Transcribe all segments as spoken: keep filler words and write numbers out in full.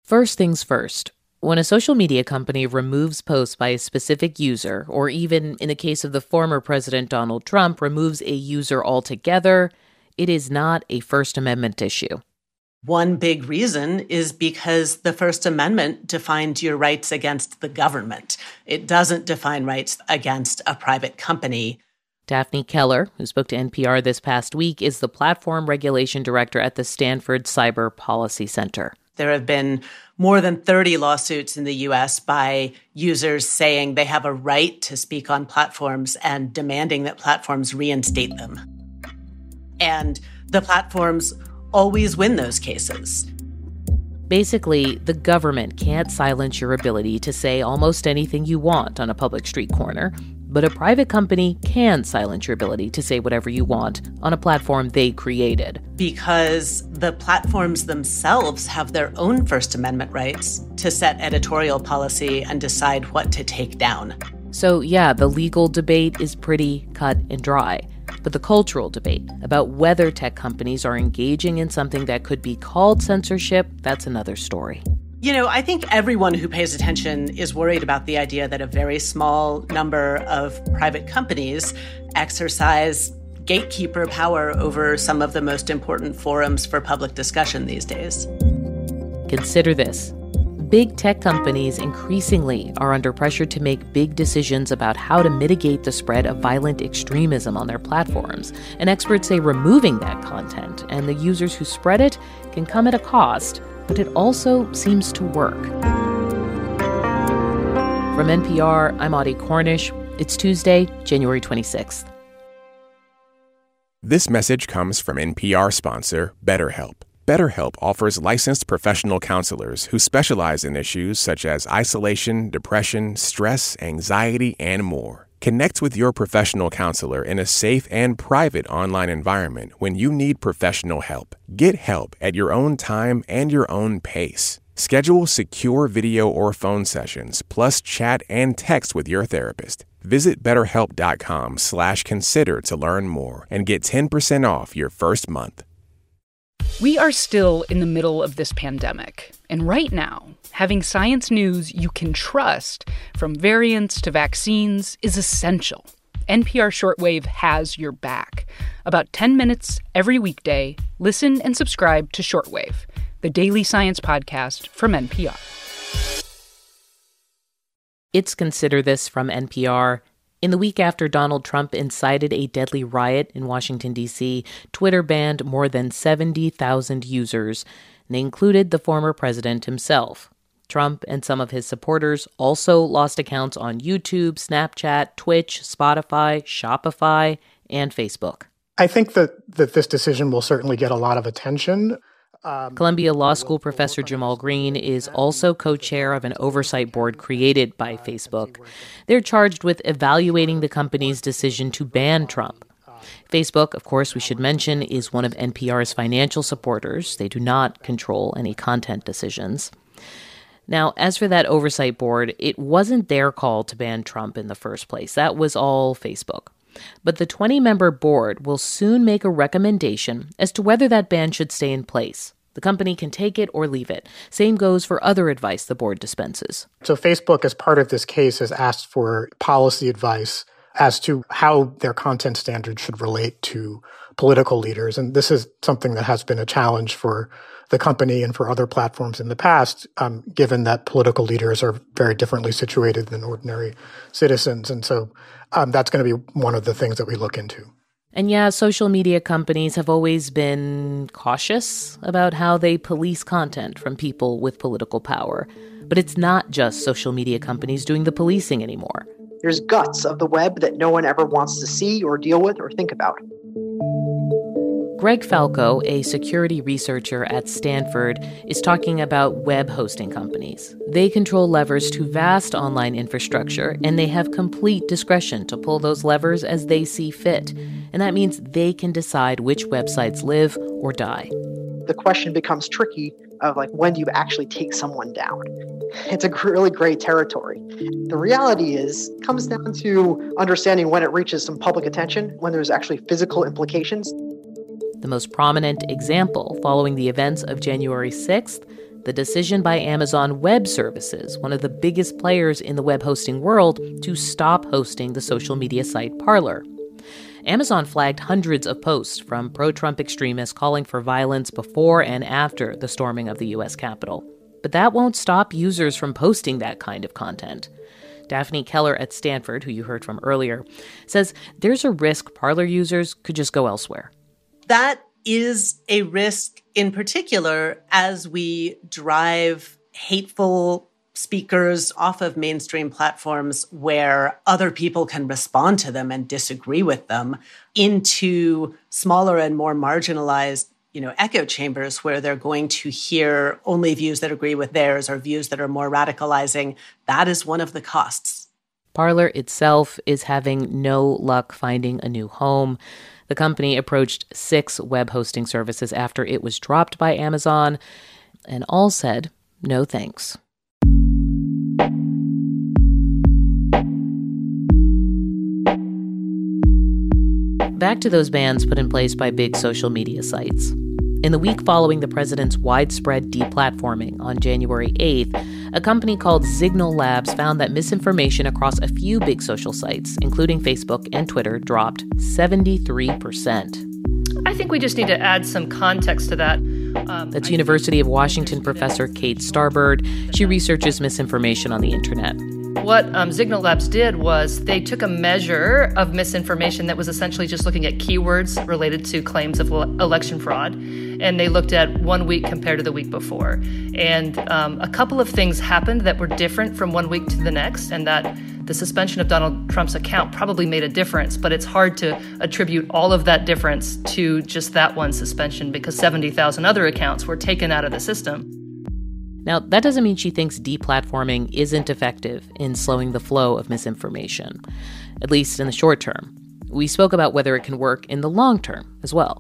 First things first. When a social media company removes posts by a specific user, or even in the case of the former President Donald Trump, removes a user altogether, it is not a First Amendment issue. One big reason is because the First Amendment defines your rights against the government. It doesn't define rights against a private company. Daphne Keller, who spoke to N P R this past week, is the Platform Regulation Director at the Stanford Cyber Policy Center. There have been more than thirty lawsuits in the U S by users saying they have a right to speak on platforms and demanding that platforms reinstate them. And the platforms always win those cases. Basically, the government can't silence your ability to say almost anything you want on a public street corner, but a private company can silence your ability to say whatever you want on a platform they created. Because the platforms themselves have their own First Amendment rights to set editorial policy and decide what to take down. So yeah, the legal debate is pretty cut and dry. But the cultural debate about whether tech companies are engaging in something that could be called censorship, that's another story. You know, I think everyone who pays attention is worried about the idea that a very small number of private companies exercise gatekeeper power over some of the most important forums for public discussion these days. Consider this. Big tech companies increasingly are under pressure to make big decisions about how to mitigate the spread of violent extremism on their platforms. And experts say removing that content and the users who spread it can come at a cost, but it also seems to work. From N P R, I'm Audie Cornish. It's Tuesday, January twenty-sixth. This message comes from N P R sponsor BetterHelp. BetterHelp offers licensed professional counselors who specialize in issues such as isolation, depression, stress, anxiety, and more. Connect with your professional counselor in a safe and private online environment when you need professional help. Get help at your own time and your own pace. Schedule secure video or phone sessions, plus chat and text with your therapist. Visit betterhelp.com slash consider to learn more and get ten percent off your first month. We are still in the middle of this pandemic, and right now, having science news you can trust, from variants to vaccines, is essential. N P R Shortwave has your back. About ten minutes every weekday, listen and subscribe to Shortwave, the daily science podcast from N P R. It's Consider This from N P R. In the week after Donald Trump incited a deadly riot in Washington, D C, Twitter banned more than seventy thousand users, and they included the former president himself. Trump and some of his supporters also lost accounts on YouTube, Snapchat, Twitch, Spotify, Shopify, and Facebook. I think that, that this decision will certainly get a lot of attention. Um, Columbia Law School professor Jamal Green is also co-chair of an oversight board created by Facebook. They're charged with evaluating the company's decision to ban Trump. Facebook, of course, we should mention, is one of N P R's financial supporters. They do not control any content decisions. Now, as for that oversight board, it wasn't their call to ban Trump in the first place. That was all Facebook. But the twenty-member board will soon make a recommendation as to whether that ban should stay in place. The company can take it or leave it. Same goes for other advice the board dispenses. So Facebook, as part of this case, has asked for policy advice as to how their content standards should relate to political leaders. And this is something that has been a challenge for the company and for other platforms in the past, um, given that political leaders are very differently situated than ordinary citizens. And so um, that's going to be one of the things that we look into. And yeah, social media companies have always been cautious about how they police content from people with political power. But it's not just social media companies doing the policing anymore. There's guts of the web that no one ever wants to see or deal with or think about. Greg Falco, a security researcher at Stanford, is talking about web hosting companies. They control levers to vast online infrastructure, and they have complete discretion to pull those levers as they see fit. And that means they can decide which websites live or die. The question becomes tricky of like, when do you actually take someone down? It's a really gray territory. The reality is, it comes down to understanding when it reaches some public attention, when there's actually physical implications. The most prominent example following the events of January sixth, the decision by Amazon Web Services, one of the biggest players in the web hosting world, to stop hosting the social media site Parler. Amazon flagged hundreds of posts from pro-Trump extremists calling for violence before and after the storming of the U S Capitol. But that won't stop users from posting that kind of content. Daphne Keller at Stanford, who you heard from earlier, says there's a risk Parler users could just go elsewhere. That is a risk in particular as we drive hateful speakers off of mainstream platforms where other people can respond to them and disagree with them into smaller and more marginalized, you know, echo chambers where they're going to hear only views that agree with theirs or views that are more radicalizing. That is one of the costs. Parler itself is having no luck finding a new home. The company approached six web hosting services after it was dropped by Amazon, and all said no thanks. Back to those bans put in place by big social media sites. In the week following the president's widespread deplatforming on January eighth, a company called Signal Labs found that misinformation across a few big social sites, including Facebook and Twitter, dropped seventy-three percent. I think we just need to add some context to that. Um, That's University of Washington professor Kate Starbird. She researches misinformation on the internet. What um, Signal Labs did was they took a measure of misinformation that was essentially just looking at keywords related to claims of election fraud, and they looked at one week compared to the week before. And um, a couple of things happened that were different from one week to the next, and that the suspension of Donald Trump's account probably made a difference, but it's hard to attribute all of that difference to just that one suspension because seventy thousand other accounts were taken out of the system. Now, that doesn't mean she thinks deplatforming isn't effective in slowing the flow of misinformation, at least in the short term. We spoke about whether it can work in the long term as well.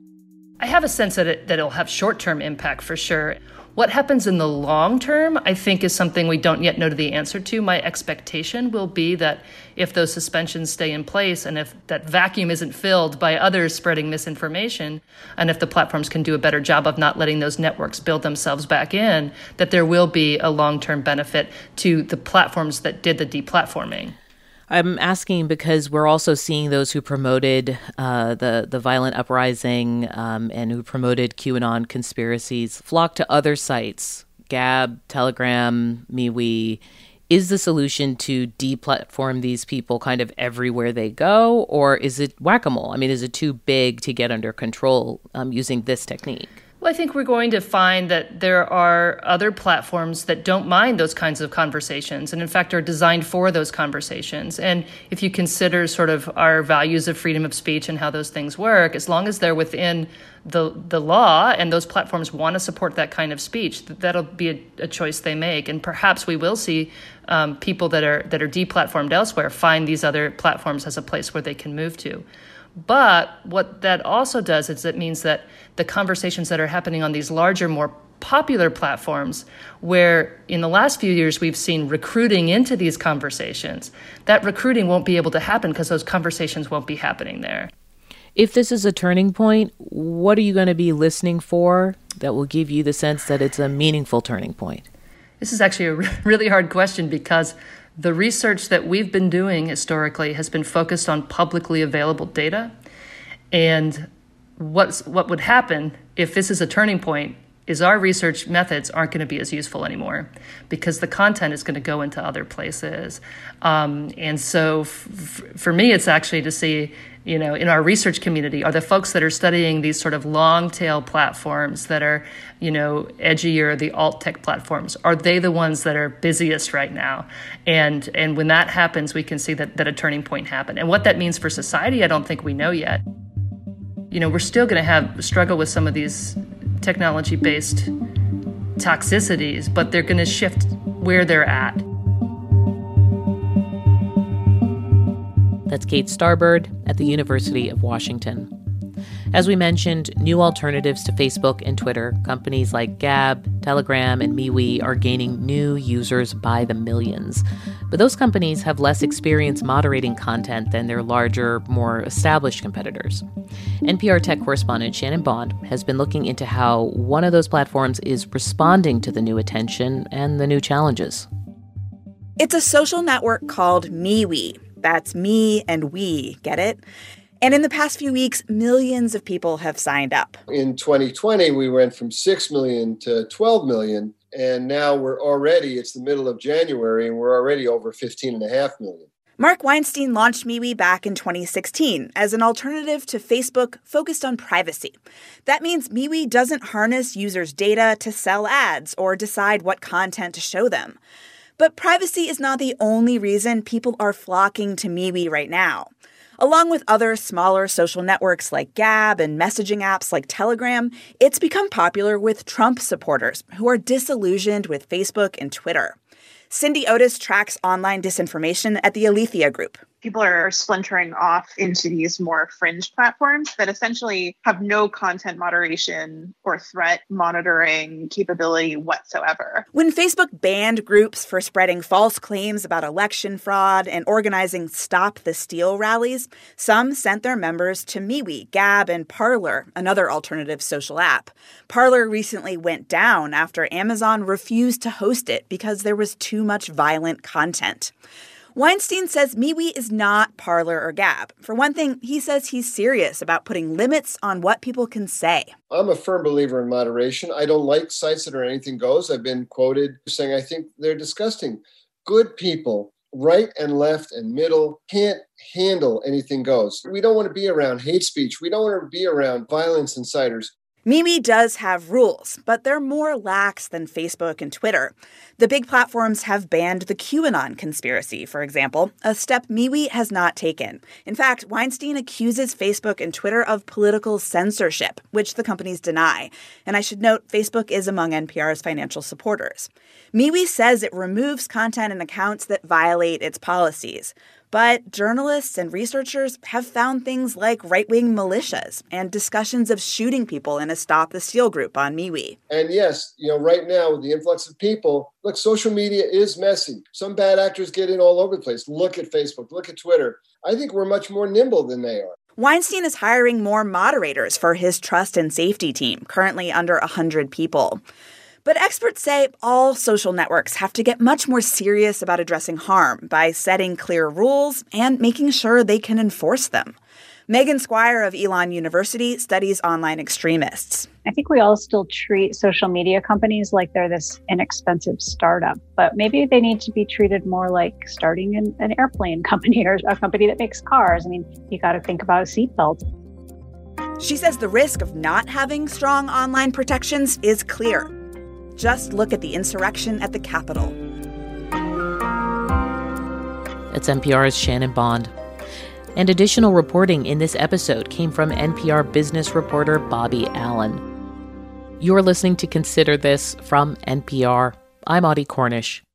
I have a sense that, it, that it'll have short-term impact for sure. What happens in the long term, I think, is something we don't yet know the answer to. My expectation will be that if those suspensions stay in place and if that vacuum isn't filled by others spreading misinformation, and if the platforms can do a better job of not letting those networks build themselves back in, that there will be a long-term benefit to the platforms that did the deplatforming. I'm asking because we're also seeing those who promoted uh, the, the violent uprising um, and who promoted QAnon conspiracies flock to other sites, Gab, Telegram, MeWe. Is the solution to deplatform these people kind of everywhere they go, or is it whack-a-mole? I mean, is it too big to get under control um, using this technique? Well, I think we're going to find that there are other platforms that don't mind those kinds of conversations and, in fact, are designed for those conversations. And if you consider sort of our values of freedom of speech and how those things work, as long as they're within the the law and those platforms want to support that kind of speech, that'll be a, a choice they make. And perhaps we will see um, people that are that are deplatformed elsewhere find these other platforms as a place where they can move to. But what that also does is it means that the conversations that are happening on these larger, more popular platforms, where in the last few years we've seen recruiting into these conversations, that recruiting won't be able to happen because those conversations won't be happening there. If this is a turning point, what are you going to be listening for that will give you the sense that it's a meaningful turning point? This is actually a really hard question because the research that we've been doing historically has been focused on publicly available data. And what's, what would happen if this is a turning point is our research methods aren't going to be as useful anymore because the content is going to go into other places. Um, and so f- for me, it's actually to see, you know, in our research community, are the folks that are studying these sort of long tail platforms that are, you know, edgier, the alt tech platforms, are they the ones that are busiest right now? And and when that happens, we can see that, that a turning point happened. And what that means for society, I don't think we know yet. You know, we're still going to have struggle with some of these technology-based toxicities, but they're going to shift where they're at. That's Kate Starbird at the University of Washington. As we mentioned, new alternatives to Facebook and Twitter, companies like Gab, Telegram, and MeWe are gaining new users by the millions. But those companies have less experience moderating content than their larger, more established competitors. N P R tech correspondent Shannon Bond has been looking into how one of those platforms is responding to the new attention and the new challenges. It's a social network called MeWe. That's me and we, get it? And in the past few weeks, millions of people have signed up. In twenty twenty, we went from six million to twelve million. And now we're already, it's the middle of January, and we're already over fifteen and a half million. Mark Weinstein launched MeWe back in twenty sixteen as an alternative to Facebook focused on privacy. That means MeWe doesn't harness users' data to sell ads or decide what content to show them. But privacy is not the only reason people are flocking to MeWe right now. Along with other smaller social networks like Gab and messaging apps like Telegram, it's become popular with Trump supporters who are disillusioned with Facebook and Twitter. Cindy Otis tracks online disinformation at the Alethea Group. People are splintering off into these more fringe platforms that essentially have no content moderation or threat monitoring capability whatsoever. When Facebook banned groups for spreading false claims about election fraud and organizing Stop the Steal rallies, some sent their members to MeWe, Gab, and Parler, another alternative social app. Parler recently went down after Amazon refused to host it because there was too much violent content. Weinstein says MeWe is not Parler or Gab. For one thing, he says he's serious about putting limits on what people can say. I'm a firm believer in moderation. I don't like sites that are anything goes. I've been quoted saying I think they're disgusting. Good people, right and left and middle, can't handle anything goes. We don't want to be around hate speech. We don't want to be around violence inciters. MeWe does have rules, but they're more lax than Facebook and Twitter. The big platforms have banned the QAnon conspiracy, for example, a step MeWe has not taken. In fact, Weinstein accuses Facebook and Twitter of political censorship, which the companies deny. And I should note, Facebook is among N P R's financial supporters. MeWe says it removes content and accounts that violate its policies. But journalists and researchers have found things like right-wing militias and discussions of shooting people in a Stop the Steal group on MeWe. And yes, you know, right now with the influx of people, look, social media is messy. Some bad actors get in all over the place. Look at Facebook, look at Twitter. I think we're much more nimble than they are. Weinstein is hiring more moderators for his trust and safety team, currently under one hundred people. But experts say all social networks have to get much more serious about addressing harm by setting clear rules and making sure they can enforce them. Megan Squire of Elon University studies online extremists. I think we all still treat social media companies like they're this inexpensive startup, but maybe they need to be treated more like starting an, an airplane company or a company that makes cars. I mean, you got to think about a seatbelt. She says the risk of not having strong online protections is clear. Just look at the insurrection at the Capitol. It's N P R's Shannon Bond. And additional reporting in this episode came from N P R business reporter Bobby Allen. You're listening to Consider This from N P R. I'm Audie Cornish.